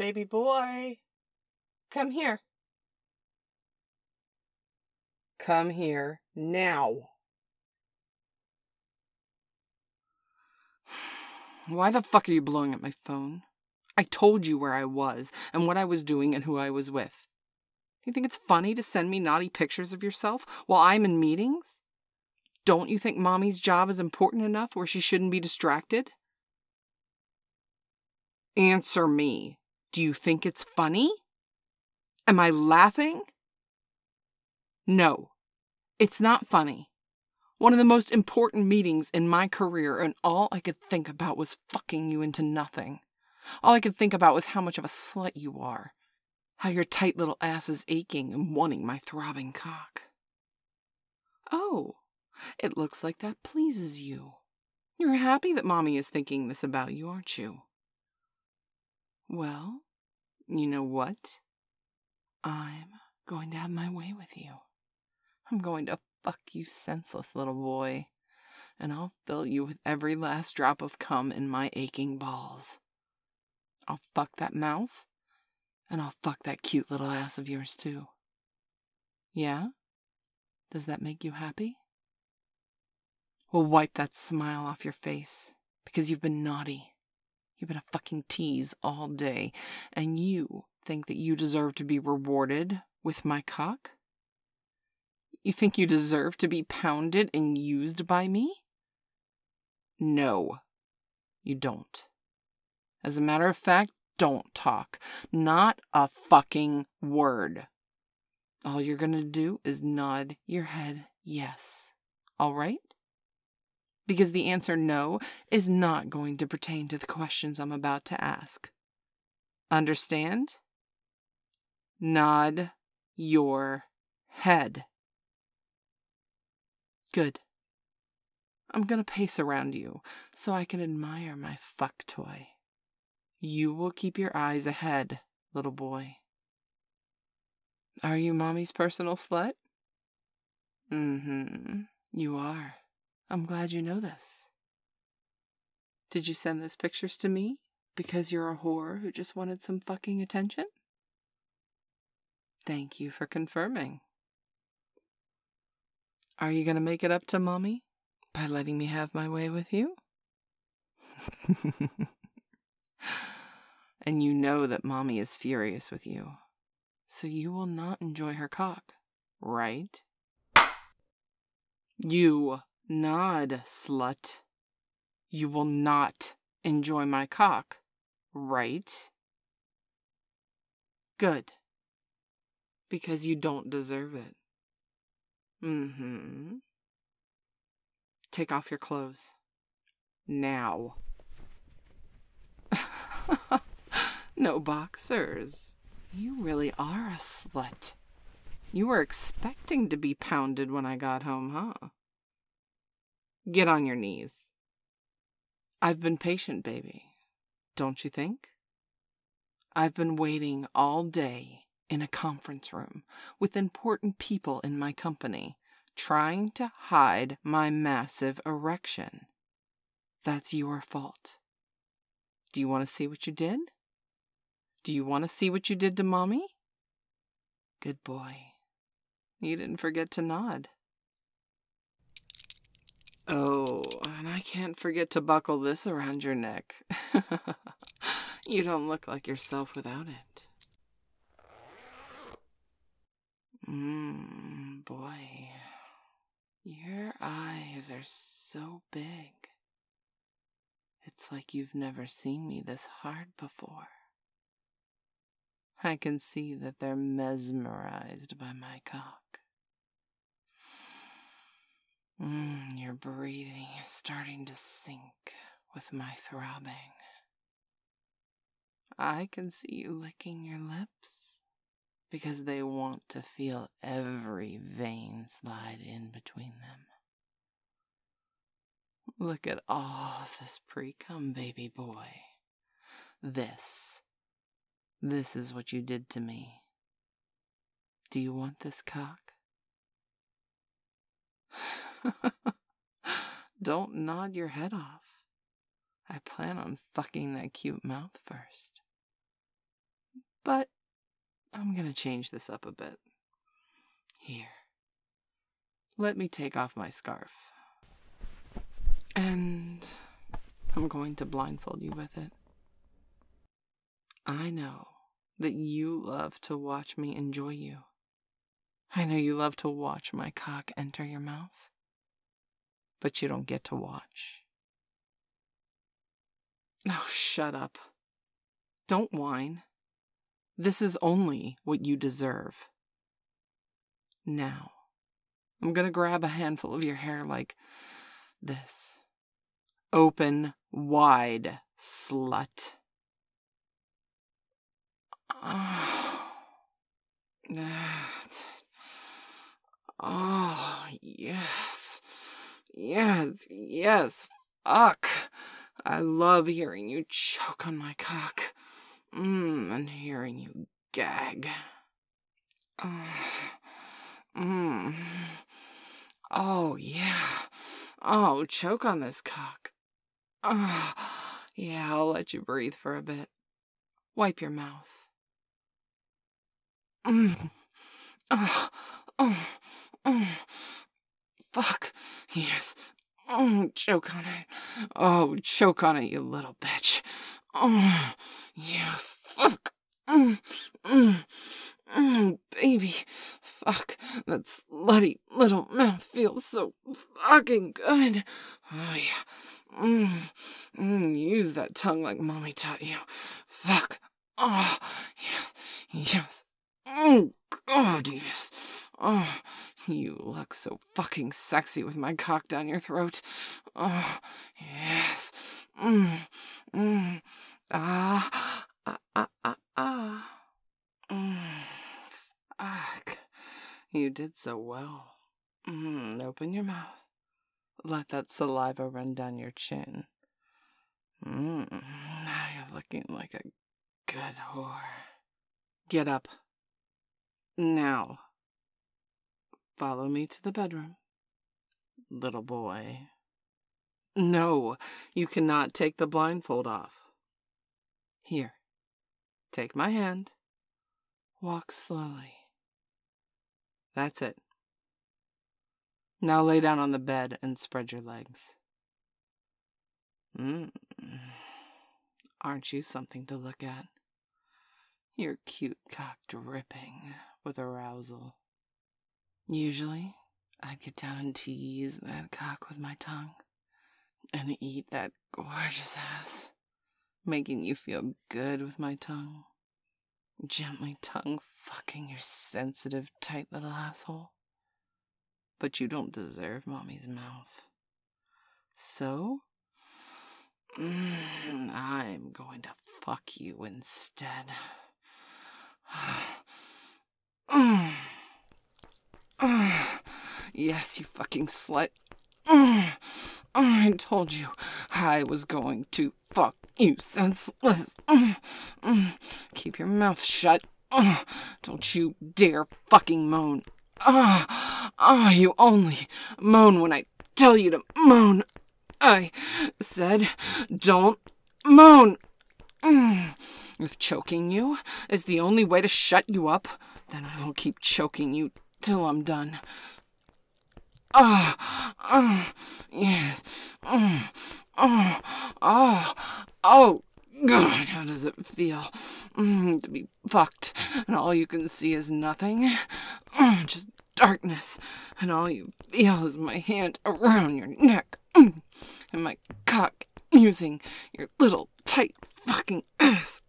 Baby boy, come here. Come here now. Why the fuck are you blowing up my phone? I told you where I was and what I was doing and who I was with. You think it's funny to send me naughty pictures of yourself while I'm in meetings? Don't you think Mommy's job is important enough where she shouldn't be distracted? Answer me. Do you think it's funny? Am I laughing? No, it's not funny. One of the most important meetings in my career, and all I could think about was fucking you into nothing. All I could think about was how much of a slut you are. How your tight little ass is aching and wanting my throbbing cock. Oh, it looks like that pleases you. You're happy that Mommy is thinking this about you, aren't you? Well, you know what? I'm going to have my way with you. I'm going to fuck you senseless, little boy. And I'll fill you with every last drop of cum in my aching balls. I'll fuck that mouth, and I'll fuck that cute little ass of yours too. Yeah? Does that make you happy? Well, wipe that smile off your face, because you've been naughty. You've been a fucking tease all day, and you think that you deserve to be rewarded with my cock? You think you deserve to be pounded and used by me? No, you don't. As a matter of fact, don't talk. Not a fucking word. All you're gonna do is nod your head yes. All right? Because the answer no is not going to pertain to the questions I'm about to ask. Understand? Nod your head. Good. I'm gonna pace around you so I can admire my fuck toy. You will keep your eyes ahead, little boy. Are you Mommy's personal slut? You are. I'm glad you know this. Did you send those pictures to me because you're a whore who just wanted some fucking attention? Thank you for confirming. Are you gonna make it up to Mommy by letting me have my way with you? And you know that Mommy is furious with you, so you will not enjoy her cock, right? You nod, slut. You will not enjoy my cock, right? Good. Because you don't deserve it. Take off your clothes. Now. No boxers. You really are a slut. You were expecting to be pounded when I got home, huh? Get on your knees. I've been patient, baby. Don't you think? I've been waiting all day in a conference room with important people in my company, trying to hide my massive erection. That's your fault. Do you want to see what you did? Do you want to see what you did to Mommy? Good boy. You didn't forget to nod. Oh, and I can't forget to buckle this around your neck. You don't look like yourself without it. Boy. Your eyes are so big. It's like you've never seen me this hard before. I can see that they're mesmerized by my cock. Your breathing is starting to sync with my throbbing. I can see you licking your lips because they want to feel every vein slide in between them. Look at all this pre-cum, baby boy. This is what you did to me. Do you want this cock? Don't nod your head off. I plan on fucking that cute mouth first. But I'm gonna change this up a bit. Here. Let me take off my scarf. And I'm going to blindfold you with it. I know that you love to watch me enjoy you. I know you love to watch my cock enter your mouth. But you don't get to watch. Oh, shut up. Don't whine. This is only what you deserve. Now, I'm gonna grab a handful of your hair like this. Open wide, slut. Oh, yes. Yes, yes. Fuck. I love hearing you choke on my cock. And hearing you gag. Oh, yeah. Oh, choke on this cock. Yeah, I'll let you breathe for a bit. Wipe your mouth. Fuck. Yes. Choke on it. Oh, choke on it, you little bitch. Yeah, fuck. Baby. Fuck. That slutty little mouth feels so fucking good. Oh, yeah. Use that tongue like mommy taught you. Fuck. Oh, yes. Yes. God, yes. Oh, you look so fucking sexy with my cock down your throat. Oh, yes. Fuck. You did so well. Open your mouth. Let that saliva run down your chin. Now you're looking like a good whore. Get up. Now. Follow me to the bedroom. Little boy. No, you cannot take the blindfold off. Here. Take my hand. Walk slowly. That's it. Now lay down on the bed and spread your legs. Aren't you something to look at? Your cute cock dripping with arousal. Usually, I'd get down and tease that cock with my tongue and eat that gorgeous ass, making you feel good with my tongue. Gently tongue fucking your sensitive, tight little asshole. But you don't deserve mommy's mouth. So, I'm going to fuck you instead. Yes, you fucking slut. I told you I was going to fuck you senseless. Keep your mouth shut. Don't you dare fucking moan. You only moan when I tell you to moan. I said don't moan. If choking you is the only way to shut you up, then I will keep choking you till I'm done. Yes. Oh, God, how does it feel to be fucked and all you can see is nothing? Just darkness, and all you feel is my hand around your neck and my cock using your little tight fucking ass.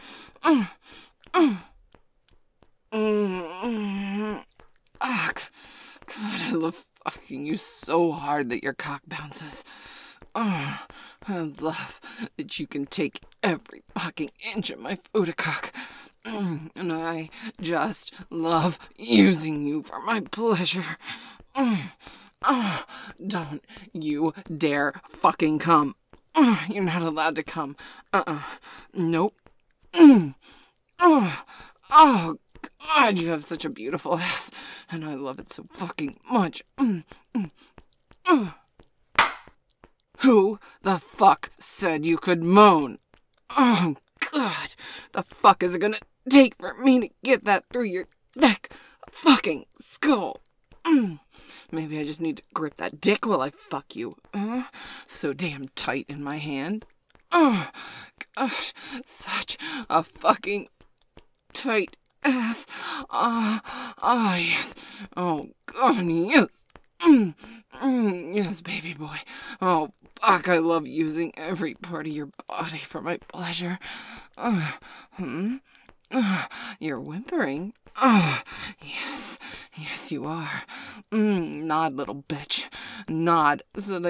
God, I love fucking you so hard that your cock bounces. I love that you can take every fucking inch of my cock. And I just love using you for my pleasure. Don't you dare fucking come. You're not allowed to come. Nope. Oh, God, you have such a beautiful ass, and I love it so fucking much. Who the fuck said you could moan? Oh, God, the fuck is it gonna take for me to get that through your thick fucking skull? Maybe I just need to grip that dick while I fuck you. So damn tight in my hand. Oh, God, such a fucking tight ass. Yes. Oh, God, yes. Yes, baby boy. Oh, fuck, I love using every part of your body for my pleasure. You're whimpering. Yes. Yes, you are. Nod, little bitch. Nod,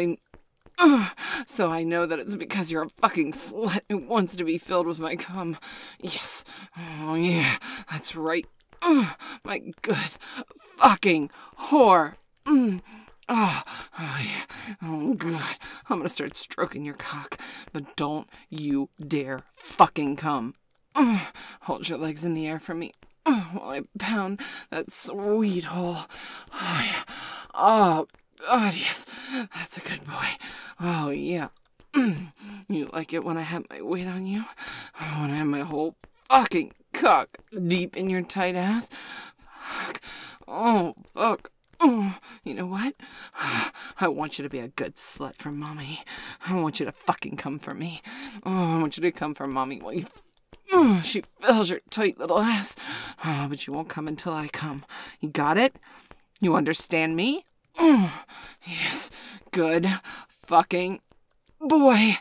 so I know that it's because you're a fucking slut who wants to be filled with my cum. Yes. Oh, yeah, that's right. My good fucking whore. Yeah. Oh, God. I'm gonna start stroking your cock, but don't you dare fucking come. Hold your legs in the air for me while I pound that sweet hole. Oh, yeah. Oh, God, yes. That's a good boy. Oh, yeah. You like it when I have my weight on you? When I have my whole fucking cock deep in your tight ass? Fuck. Oh, fuck. Oh, you know what? I want you to be a good slut for mommy. I want you to fucking come for me. Oh, I want you to come for mommy while you... she fills your tight little ass. Oh, but you won't come until I come. You got it? You understand me? Yes. Good fucking boy.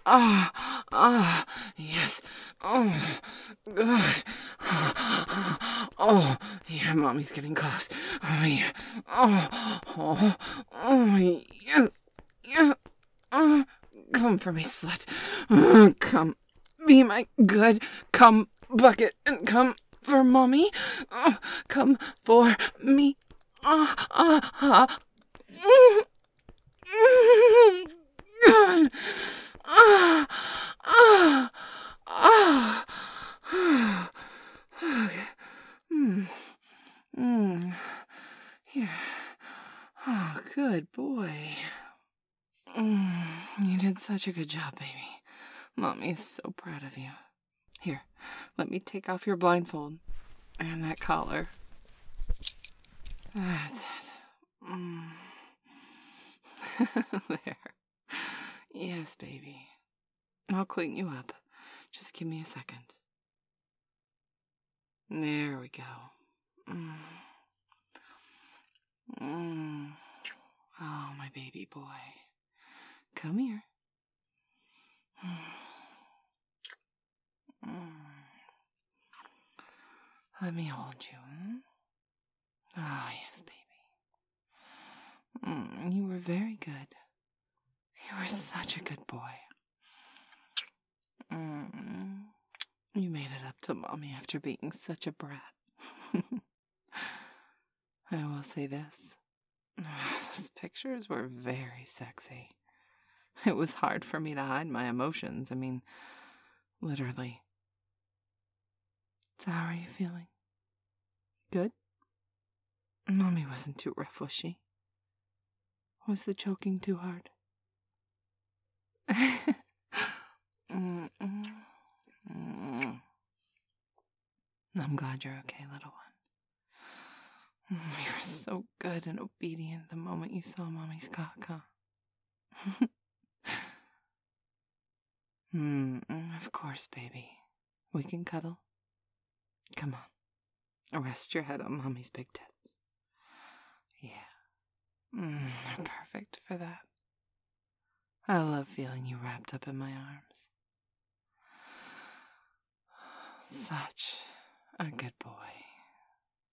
Yes. Oh, good. Oh, yeah, mommy's getting close. Oh, yeah. Yes. Yeah. Come for me, slut. Come. Be my good cum bucket and come for mommy. Come for me. God. Yeah. Oh, good boy. You did such a good job, baby. Mommy is so proud of you. Here, let me take off your blindfold and that collar. That's it. There. Yes, baby. I'll clean you up. Just give me a second. There we go. Oh, my baby boy. Come here. Let me hold you. Oh, yes, baby. You were very good. You were such a good boy. You made it up to mommy after being such a brat. I will say this. Those pictures were very sexy. It was hard for me to hide my emotions. I mean, literally. So how are you feeling? Good? Mommy wasn't too rough, was she? Was the choking too hard? I'm glad you're okay, little one. You were so good and obedient the moment you saw mommy's cock, huh? Of course, baby. We can cuddle. Come on. Rest your head on mommy's big tits. Yeah. They're perfect for that. I love feeling you wrapped up in my arms. Such a good boy.